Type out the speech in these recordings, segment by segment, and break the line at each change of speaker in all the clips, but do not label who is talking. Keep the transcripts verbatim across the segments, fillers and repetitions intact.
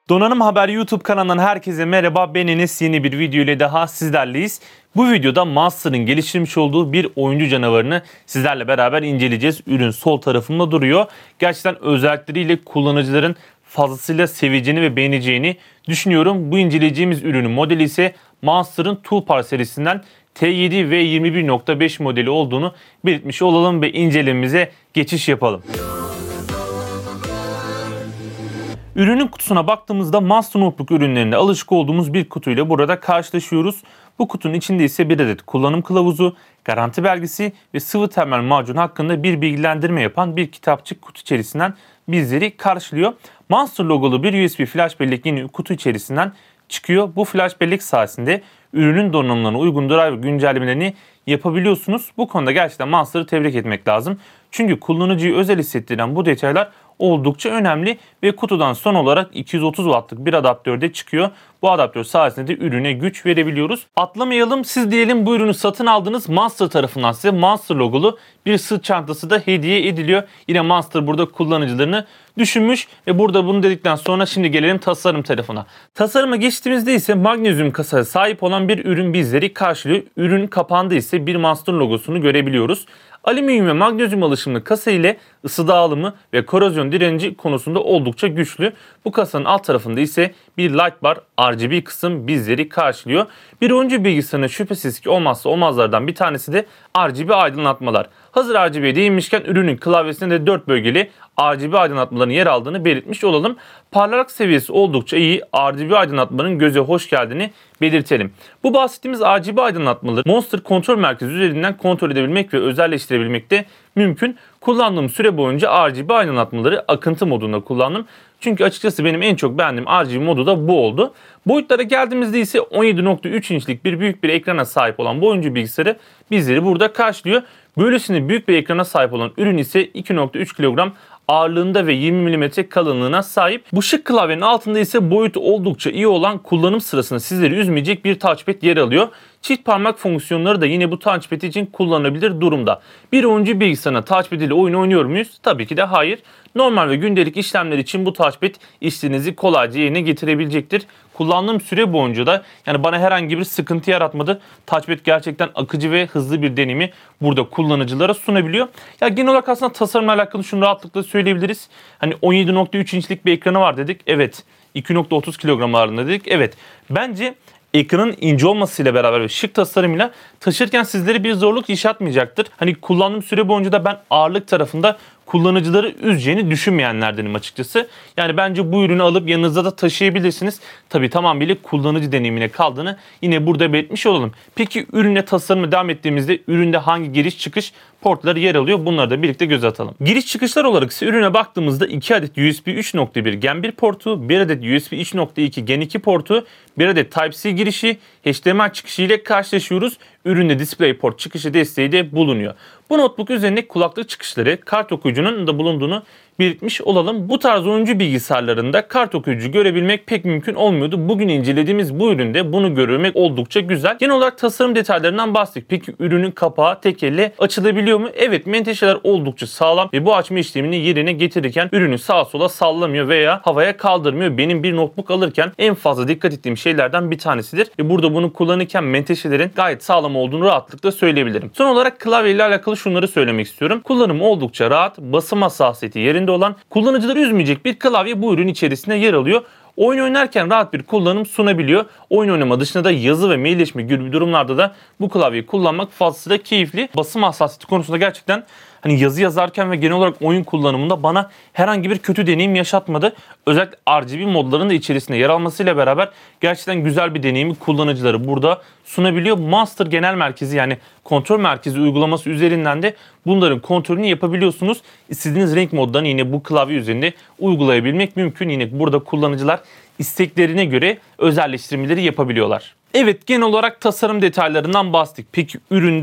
Donanım Haber YouTube kanalından herkese merhaba. Ben Enes, yeni bir video ile daha sizlerleyiz. Bu videoda Monster'ın geliştirmiş olduğu bir oyuncu canavarını sizlerle beraber inceleyeceğiz. Ürün sol tarafımda duruyor. Gerçekten özellikleriyle kullanıcıların fazlasıyla seveceğini ve beğeneceğini düşünüyorum. Bu inceleyeceğimiz ürünün modeli ise Monster'ın Toolbar serisinden T yedi V yirmi bir nokta beş modeli olduğunu belirtmiş olalım ve incelememize geçiş yapalım. Ürünün kutusuna baktığımızda Monster Notebook ürünlerinde alışık olduğumuz bir kutuyla burada karşılaşıyoruz. Bu kutunun içinde ise bir adet kullanım kılavuzu, garanti belgesi ve sıvı termal macun hakkında bir bilgilendirme yapan bir kitapçık kutu içerisinden bizleri karşılıyor. Monster logolu bir U S B flash bellek yeni kutu içerisinden çıkıyor. Bu flash bellek sayesinde ürünün donanımlarına uygun driver güncellemelerini yapabiliyorsunuz. Bu konuda gerçekten Monster'ı tebrik etmek lazım. Çünkü kullanıcıyı özel hissettiren bu detaylar oldukça önemli ve kutudan son olarak iki yüz otuz wattlık bir adaptör de çıkıyor. Bu adaptör sayesinde de ürüne güç verebiliyoruz. Atlamayalım, siz diyelim bu ürünü satın aldınız. Monster tarafından size Monster logolu bir sırt çantası da hediye ediliyor. Yine Monster burada kullanıcılarını düşünmüş ve burada bunu dedikten sonra şimdi gelelim tasarım tarafına. Tasarıma geçtiğimizde ise magnezyum kasaya sahip olan bir ürün bizleri karşılıyor. Ürün kapağında ise bir Monster logosunu görebiliyoruz. Alüminyum ve magnezyum alaşımlı kasa ile ısı dağılımı ve korozyon direnci konusunda oldukça güçlü. Bu kasanın alt tarafında ise bir light bar R G B kısım bizleri karşılıyor. Bir oyuncu bilgisayarının şüphesiz ki olmazsa olmazlardan bir tanesi de R G B aydınlatmalar. Hazır R G B'ye değinmişken ürünün klavyesinde de dört bölgeli R G B aydınlatmaların yer aldığını belirtmiş olalım. Parlaklık seviyesi oldukça iyi. R G B aydınlatmanın göze hoş geldiğini belirtelim. Bu bahsettiğimiz R G B aydınlatmaları Monster kontrol merkezi üzerinden kontrol edebilmek ve özelleştirebilmek de mümkün. Kullandığım süre boyunca R G B aydınlatmaları akıntı modunda kullandım. Çünkü açıkçası benim en çok beğendiğim R G B modu da bu oldu. Boyutlara geldiğimizde ise on yedi nokta üç inçlik bir büyük bir ekrana sahip olan bu oyuncu bilgisayarı bizleri burada karşılıyor. Böylesine büyük bir ekrana sahip olan ürün ise iki nokta üç kilogram ağırlığında ve yirmi milimetre kalınlığına sahip. Bu şık klavyenin altında ise boyutu oldukça iyi olan, kullanım sırasında sizleri üzmeyecek bir touchpad yer alıyor. Çift parmak fonksiyonları da yine bu touchpad için kullanılabilir durumda. Bir oyuncu bilgisayarına touchpad ile oyun oynuyor muyuz? Tabii ki de hayır. Normal ve gündelik işlemler için bu touchpad işlerinizi kolayca yerine getirebilecektir. Kullandığım süre boyunca da yani bana herhangi bir sıkıntı yaratmadı. Touchpad gerçekten akıcı ve hızlı bir deneyimi burada kullanıcılara sunabiliyor. Ya genel olarak aslında tasarımla alakalı şunu rahatlıkla söyleyebiliriz. Hani on yedi nokta üç inçlik bir ekranı var dedik. Evet. iki nokta otuz kilogram ağırlığında dedik. Evet. Bence ekranın ince olmasıyla beraber ve şık tasarımıyla taşırken sizlere bir zorluk yaşatmayacaktır. Hani kullandığım süre boyunca da ben ağırlık tarafında kullanıcıları üzeceğini düşünmeyenlerdenim açıkçası. Yani bence bu ürünü alıp yanınızda da taşıyabilirsiniz. Tabii tamamıyla kullanıcı deneyimine kaldığını yine burada belirtmiş olalım. Peki ürüne tasarımı devam ettiğimizde üründe hangi giriş çıkış portları yer alıyor? Bunları da birlikte göz atalım. Giriş çıkışlar olarak ise ürüne baktığımızda iki adet U S B üç nokta bir Gen bir portu, bir adet U S B üç nokta iki Gen iki portu, bir adet Type-C girişi, H D M I çıkışı ile karşılaşıyoruz. Üründe DisplayPort çıkışı desteği de bulunuyor. Bu notebook üzerinde kulaklık çıkışları, kart okuyucunun da bulunduğunu belirtmiş olalım. Bu tarz oyuncu bilgisayarlarında kart okuyucu görebilmek pek mümkün olmuyordu. Bugün incelediğimiz bu üründe bunu görmek oldukça güzel. Genel olarak tasarım detaylarından bahsettik. Peki ürünün kapağı tek elle açılabiliyor mu? Evet, menteşeler oldukça sağlam ve bu açma işlemini yerine getirirken ürünü sağa sola sallamıyor veya havaya kaldırmıyor. Benim bir notebook alırken en fazla dikkat ettiğim şeylerden bir tanesidir. Ve burada bunu kullanırken menteşelerin gayet sağlam olduğunu rahatlıkla söyleyebilirim. Son olarak klavye ile alakalı şunları söylemek istiyorum. Kullanımı oldukça rahat, basım hassasiyeti yerinde olan, kullanıcıları üzmeyecek bir klavye bu ürün içerisinde yer alıyor. Oyun oynarken rahat bir kullanım sunabiliyor. Oyun oynama dışında da yazı ve mailleşme gibi durumlarda da bu klavyeyi kullanmak fazlasıyla keyifli. Basım hassasiyeti konusunda gerçekten hani yazı yazarken ve genel olarak oyun kullanımında bana herhangi bir kötü deneyim yaşatmadı. Özellikle R G B modların da içerisinde yer almasıyla beraber gerçekten güzel bir deneyimi kullanıcıları burada sunabiliyor. Monster genel merkezi yani kontrol merkezi uygulaması üzerinden de bunların kontrolünü yapabiliyorsunuz. İstediğiniz renk modlarını yine bu klavye üzerinde uygulayabilmek mümkün. Yine burada kullanıcılar isteklerine göre özelleştirmeleri yapabiliyorlar. Evet, genel olarak tasarım detaylarından bahsettik. Peki üründe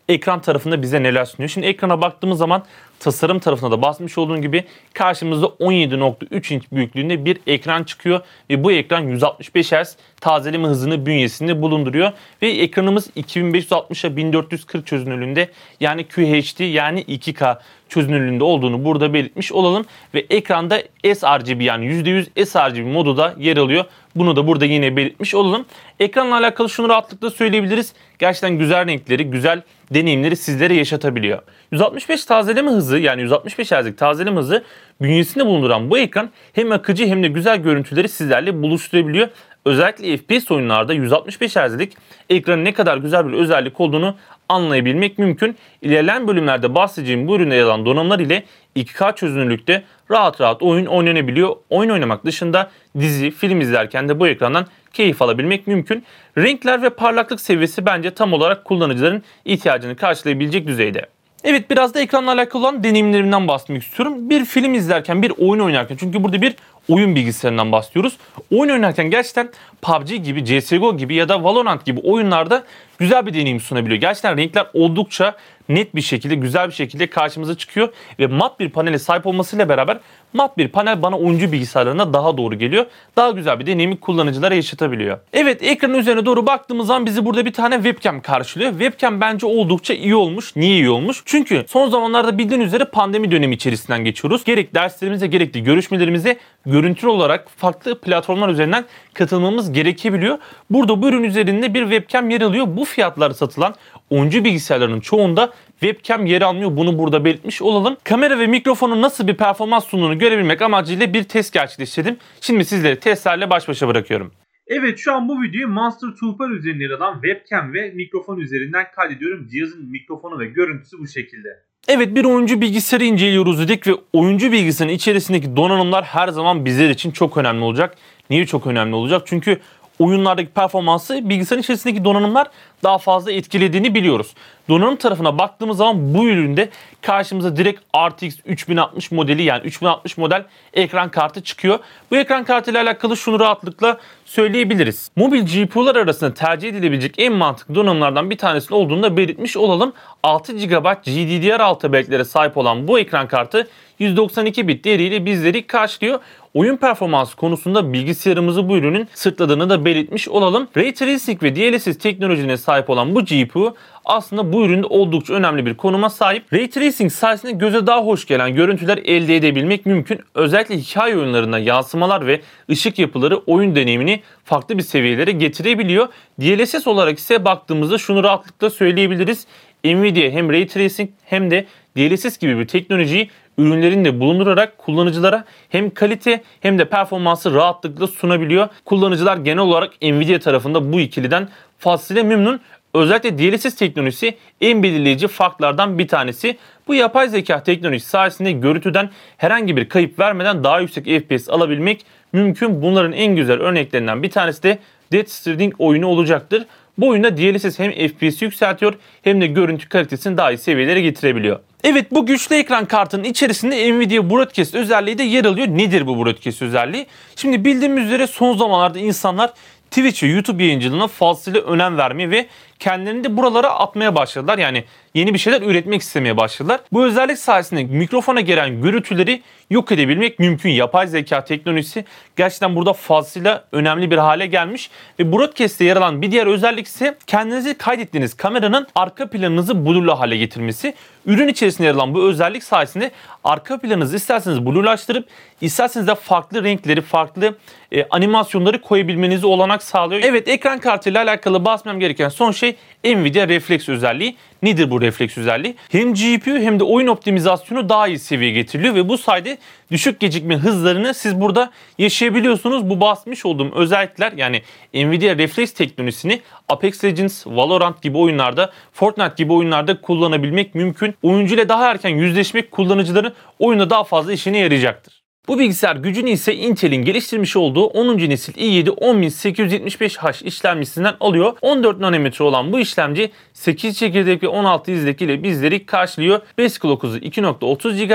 ekran tarafında bize neler sunuyor. Şimdi ekrana baktığımız zaman tasarım tarafına da basmış olduğum gibi karşımızda on yedi nokta üç inç büyüklüğünde bir ekran çıkıyor ve bu ekran yüz altmış beş hertz tazeleme hızını bünyesinde bulunduruyor ve ekranımız iki bin beş yüz altmışa bin dört yüz kırk çözünürlüğünde, yani Q H D yani iki K çözünürlüğünde olduğunu burada belirtmiş olalım ve ekranda sRGB yani yüzde yüz sRGB modu da yer alıyor. Bunu da burada yine belirtmiş olalım. Ekranla alakalı şunu rahatlıkla söyleyebiliriz. Gerçekten güzel renkleri, güzel deneyimleri sizlere yaşatabiliyor. yüz altmış beş tazeleme hızı, yani yüz altmış beş hertzlik tazeleme hızı bünyesinde bulunduran bu ekran hem akıcı hem de güzel görüntüleri sizlerle buluşturabiliyor. Özellikle F P S oyunlarda yüz altmış beş hertzlik ekranın ne kadar güzel bir özellik olduğunu anlayabilmek mümkün. İlerleyen bölümlerde bahsedeceğim bu üründe yer alan donanımlar ile iki K çözünürlükte rahat rahat oyun oynanabiliyor. Oyun oynamak dışında dizi, film izlerken de bu ekrandan keyif alabilmek mümkün. Renkler ve parlaklık seviyesi bence tam olarak kullanıcıların ihtiyacını karşılayabilecek düzeyde. Evet, biraz da ekranla alakalı olan deneyimlerimden bahsetmek istiyorum. Bir film izlerken, bir oyun oynarken, çünkü burada bir oyun bilgisayarından bahsediyoruz. Oyun oynarken gerçekten P U B G gibi, C S G O gibi ya da Valorant gibi oyunlarda güzel bir deneyim sunabiliyor. Gerçekten renkler oldukça net bir şekilde, güzel bir şekilde karşımıza çıkıyor ve mat bir panele sahip olmasıyla beraber mat bir panel bana oyuncu bilgisayarlarına daha doğru geliyor. Daha güzel bir deneyimi kullanıcılara yaşatabiliyor. Evet, ekranın üzerine doğru baktığımız zaman bizi burada bir tane webcam karşılıyor. Webcam bence oldukça iyi olmuş. Niye iyi olmuş? Çünkü son zamanlarda bildiğin üzere pandemi dönemi içerisinden geçiyoruz. Gerek derslerimize gerekli görüşmelerimize görüntülü olarak farklı platformlar üzerinden katılmamız gerekebiliyor. Burada bu ürün üzerinde bir webcam yer alıyor. Bu fiyatlara satılan oyuncu bilgisayarlarının çoğunda webcam yer almıyor. Bunu burada belirtmiş olalım. Kamera ve mikrofonun nasıl bir performans sunduğunu görebilmek amacıyla bir test gerçekleştirdim. Şimdi sizleri testlerle baş başa bırakıyorum. Evet, şu an bu videoyu Monster Toolbar üzerinde yer alan webcam ve mikrofon üzerinden kaydediyorum. Cihazın mikrofonu ve görüntüsü bu şekilde. Evet, bir oyuncu bilgisayarı inceliyoruz dedik ve oyuncu bilgisayarının içerisindeki donanımlar her zaman bizler için çok önemli olacak. Niye çok önemli olacak? Çünkü oyunlardaki performansı bilgisayarın içerisindeki donanımlar daha fazla etkilediğini biliyoruz. Donanım tarafına baktığımız zaman bu üründe karşımıza direkt R T X üç bin altmış modeli, yani üç bin altmış model ekran kartı çıkıyor. Bu ekran kartı ile alakalı şunu rahatlıkla söyleyebiliriz. Mobil G P U'lar arasında tercih edilebilecek en mantıklı donanımlardan bir tanesinin olduğunu da belirtmiş olalım. altı gigabayt G D D R altı belleklere sahip olan bu ekran kartı yüz doksan iki bit değeriyle bizleri karşılıyor. Oyun performansı konusunda bilgisayarımızı bu ürünün sırtladığını da belirtmiş olalım. Ray Tracing ve D L S S teknolojisine sahip olan bu G P U aslında bu üründe oldukça önemli bir konuma sahip. Ray Tracing sayesinde göze daha hoş gelen görüntüler elde edebilmek mümkün. Özellikle hikaye oyunlarında yansımalar ve ışık yapıları oyun deneyimini farklı bir seviyelere getirebiliyor. D L S S olarak ise baktığımızda şunu rahatlıkla söyleyebiliriz. Nvidia hem Ray Tracing hem de D L S S gibi bir teknolojiyi ürünlerinde bulundurarak kullanıcılara hem kalite hem de performansı rahatlıkla sunabiliyor. Kullanıcılar genel olarak Nvidia tarafında bu ikiliden fazlasıyla memnun. Özellikle D L S S teknolojisi en belirleyici farklardan bir tanesi. Bu yapay zeka teknolojisi sayesinde görüntüden herhangi bir kayıp vermeden daha yüksek F P S alabilmek mümkün. Bunların en güzel örneklerinden bir tanesi de Death Stranding oyunu olacaktır. Bu oyunda D L S S hem F P S'i yükseltiyor hem de görüntü kalitesini daha iyi seviyelere getirebiliyor. Evet, bu güçlü ekran kartının içerisinde Nvidia Broadcast özelliği de yer alıyor. Nedir bu Broadcast özelliği? Şimdi bildiğimiz üzere son zamanlarda insanlar Twitch ve YouTube yayıncılığına fazlasıyla önem vermeye ve kendilerini de buralara atmaya başladılar. Yani yeni bir şeyler üretmek istemeye başladılar. Bu özellik sayesinde mikrofona gelen gürültüleri yok edebilmek mümkün. Yapay zeka teknolojisi gerçekten burada fazlasıyla önemli bir hale gelmiş. Ve Broadcast'te yer alan bir diğer özellik ise kendinizi kaydettiğiniz kameranın arka planınızı blurlu hale getirmesi. Ürün içerisinde yer alan bu özellik sayesinde arka planınızı isterseniz blurlaştırıp isterseniz de farklı renkleri, farklı e, animasyonları koyabilmenizi olanak sağlıyor. Evet, ekran kartıyla alakalı bahsetmem gereken son şey Nvidia Reflex özelliği. Nedir bu refleks özelliği? Hem G P U hem de oyun optimizasyonu daha iyi seviyeye getiriliyor ve bu sayede düşük gecikme hızlarını siz burada yaşayabiliyorsunuz. Bu bahsetmiş olduğum özellikler, yani Nvidia Reflex teknolojisini Apex Legends, Valorant gibi oyunlarda, Fortnite gibi oyunlarda kullanabilmek mümkün. Oyuncu ile daha erken yüzleşmek kullanıcıların oyunda daha fazla işine yarayacaktır. Bu bilgisayar gücünü ise Intel'in geliştirmiş olduğu onuncu nesil i yedi on bin sekiz yüz yetmiş beş H işlemcisinden alıyor. on dört nanometre olan bu işlemci sekiz çekirdek ve on altı izlek ile bizleri karşılıyor. Base Clock hızı iki nokta otuz gigahertz.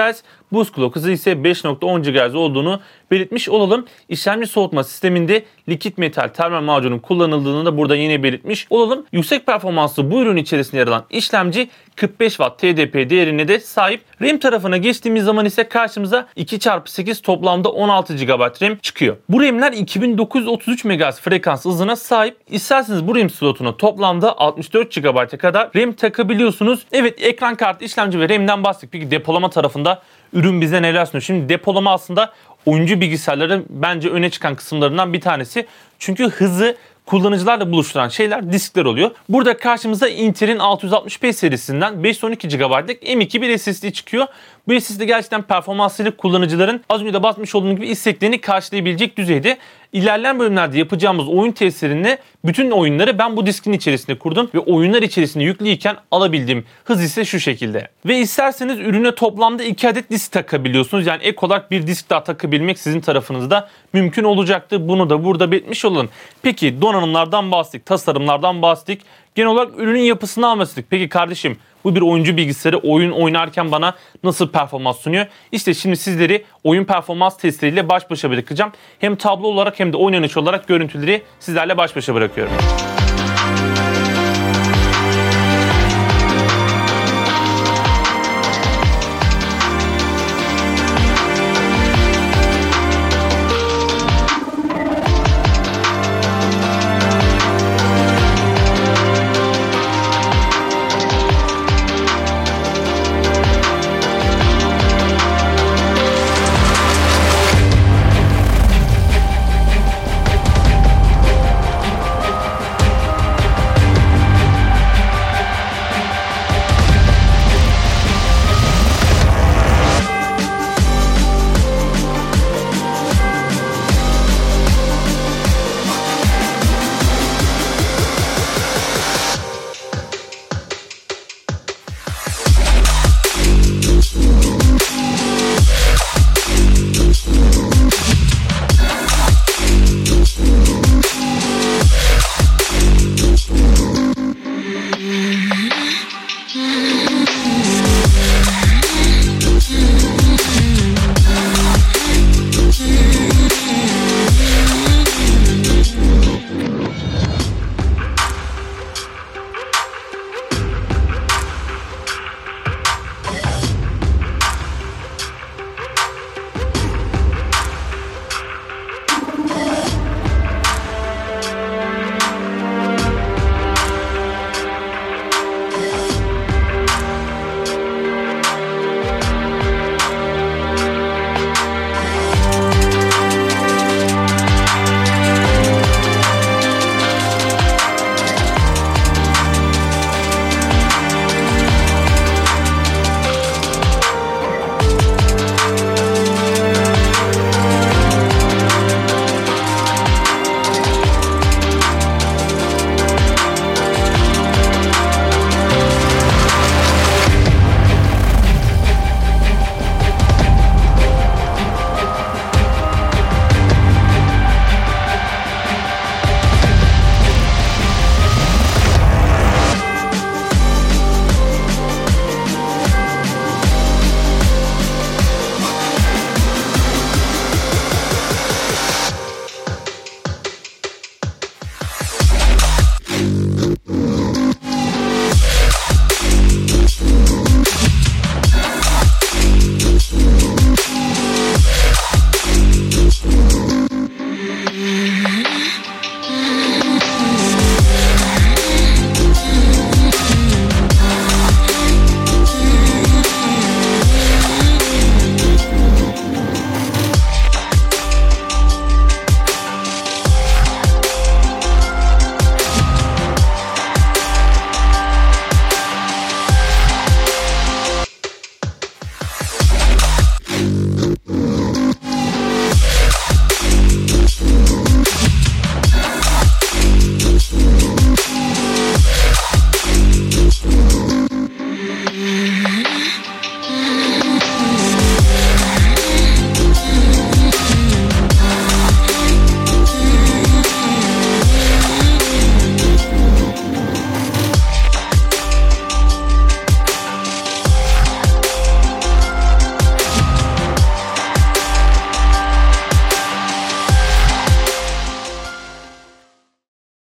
Boost Clock hızı ise beş nokta on gigahertz olduğunu belirtmiş olalım. İşlemci soğutma sisteminde likit metal termal macunun kullanıldığını da burada yine belirtmiş olalım. Yüksek performanslı bu ürün içerisinde yer alan işlemci kırk beş watt T D P değerine de sahip. RAM tarafına geçtiğimiz zaman ise karşımıza iki çarpı sekiz toplamda on altı gigabayt RAM çıkıyor. Bu RAM'ler iki bin dokuz yüz otuz üç megahertz frekans hızına sahip. İsterseniz bu RAM slotuna toplamda altmış dört gigabayta kadar RAM takabiliyorsunuz. Evet, ekran kartı, işlemci ve RAM'den bahsettik. Peki depolama tarafında ürün bize neler sunuyor? Şimdi depolama aslında oyuncu bilgisayarların bence öne çıkan kısımlarından bir tanesi. Çünkü hızı kullanıcılarla buluşturan şeyler diskler oluyor. Burada karşımıza Intel'in altı yüz altmış beş serisinden beş yüz on iki gigabaytlık M iki bir S S D çıkıyor. Bu S S D gerçekten performansıyla kullanıcıların az önce de bahsetmiş olduğum gibi isteklerini karşılayabilecek düzeyde. İlerleyen bölümlerde yapacağımız oyun testlerinde bütün oyunları ben bu diskin içerisinde kurdum ve oyunlar içerisinde yüklüyken alabildiğim hız ise şu şekilde. Ve isterseniz ürüne toplamda iki adet disk takabiliyorsunuz. Yani ek olarak bir disk daha takabilmek sizin tarafınızda mümkün olacaktır. Bunu da burada belirtmiş olalım. Peki donanımlardan bahsettik, tasarımlardan bahsettik. Genel olarak ürünün yapısından bahsettik. Peki kardeşim, bu bir oyuncu bilgisayarı, oyun oynarken bana nasıl performans sunuyor? İşte şimdi sizleri oyun performans testleriyle baş başa bırakacağım. Hem tablo olarak hem de oynanış olarak görüntüleri sizlerle baş başa bırakıyorum.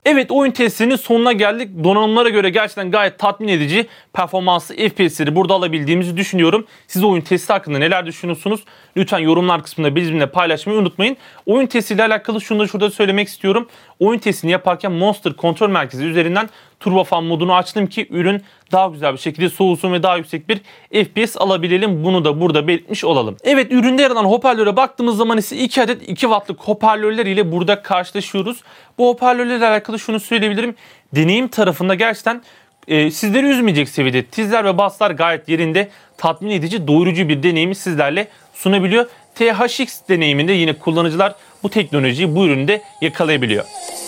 Evet, oyun testlerinin sonuna geldik. Donanımlara göre gerçekten gayet tatmin edici performanslı F P S'leri burada alabildiğimizi düşünüyorum. Siz oyun testi hakkında neler düşünüyorsunuz? Lütfen yorumlar kısmında bizimle paylaşmayı unutmayın. Oyun testiyle alakalı şunu da şurada söylemek istiyorum. Oyun testini yaparken Monster kontrol merkezi üzerinden turbofan modunu açtım ki ürün daha güzel bir şekilde soğusun ve daha yüksek bir F P S alabilelim. Bunu da burada belirtmiş olalım. Evet, üründe yer alan hoparlöre baktığımız zaman ise iki adet iki wattlık hoparlörler ile burada karşılaşıyoruz. Bu hoparlörlerle alakalı şunu söyleyebilirim. Deneyim tarafında gerçekten e, sizleri üzmeyecek seviyede tizler ve basslar gayet yerinde, tatmin edici, doyurucu bir deneyimi sizlerle sunabiliyor. T H X deneyiminde yine kullanıcılar bu teknolojiyi bu üründe yakalayabiliyor.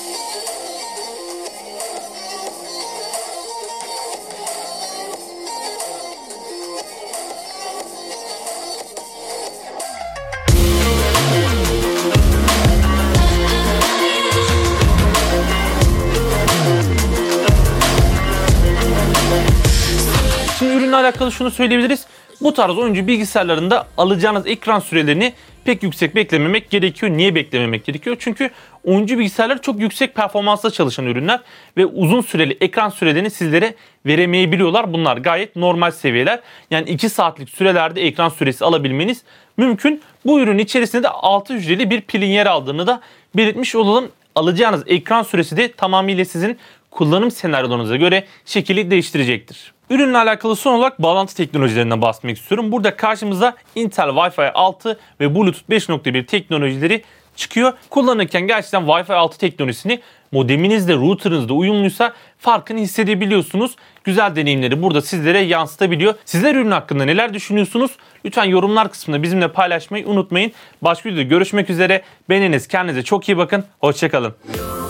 Şimdi ürünle alakalı şunu söyleyebiliriz. Bu tarz oyuncu bilgisayarlarında alacağınız ekran sürelerini pek yüksek beklememek gerekiyor. Niye beklememek gerekiyor? Çünkü oyuncu bilgisayarları çok yüksek performansla çalışan ürünler ve uzun süreli ekran sürelerini sizlere veremeyebiliyorlar. Bunlar gayet normal seviyeler. Yani iki saatlik sürelerde ekran süresi alabilmeniz mümkün. Bu ürün içerisinde de altı hücreli bir pilin yer aldığını da belirtmiş olalım. Alacağınız ekran süresi de tamamıyla sizin kullanım senaryolarınıza göre şekli değiştirecektir. Ürünle alakalı son olarak bağlantı teknolojilerinden bahsetmek istiyorum. Burada karşımıza Intel Wi-Fi altı ve Bluetooth beş nokta bir teknolojileri çıkıyor. Kullanırken gerçekten Wi-Fi altı teknolojisini modeminizde, routerınızda uyumluysa farkını hissedebiliyorsunuz. Güzel deneyimleri burada sizlere yansıtabiliyor. Sizler ürün hakkında neler düşünüyorsunuz? Lütfen yorumlar kısmında bizimle paylaşmayı unutmayın. Başka videoda görüşmek üzere. Beğeniniz, kendinize çok iyi bakın. Hoşça kalın.